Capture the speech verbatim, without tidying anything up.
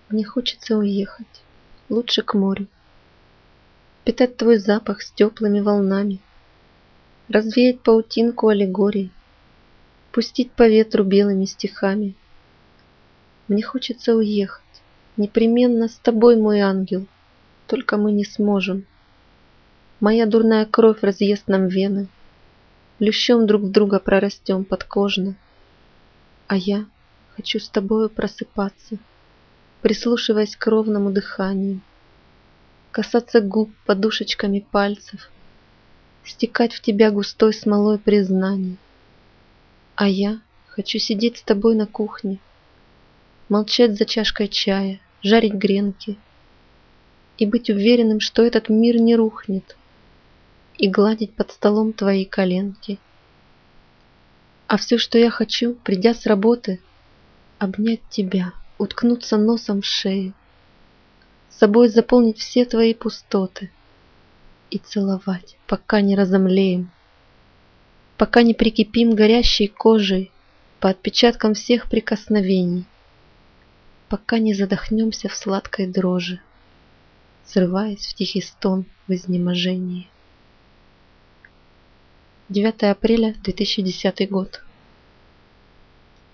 Мне хочется уехать, лучше к морю, впитать твой запах с теплыми волнами, развеять паутинку аллегорий, пустить по ветру белыми стихами. Мне хочется уехать, непременно с тобой, мой ангел, только мы не сможем. Моя дурная кровь разъест нам вены, плющом друг в друга прорастем подкожно. А я хочу с тобою просыпаться, прислушиваясь к ровному дыханию, касаться губ подушечками пальцев, стекать в тебя густой смолой признаний. А я хочу сидеть с тобой на кухне, молчать за чашкой чая, жарить гренки и быть уверенным, что этот мир не рухнет, и гладить под столом твои коленки. А все, что я хочу, придя с работы, обнять тебя, уткнуться носом в шею, с собой заполнить все твои пустоты и целовать, пока не разомлеем, пока не прикипим горящей кожей по отпечаткам всех прикосновений, пока не задохнемся в сладкой дрожи, срываясь в тихий стон в изнеможении. девятое апреля две тысячи десятый год.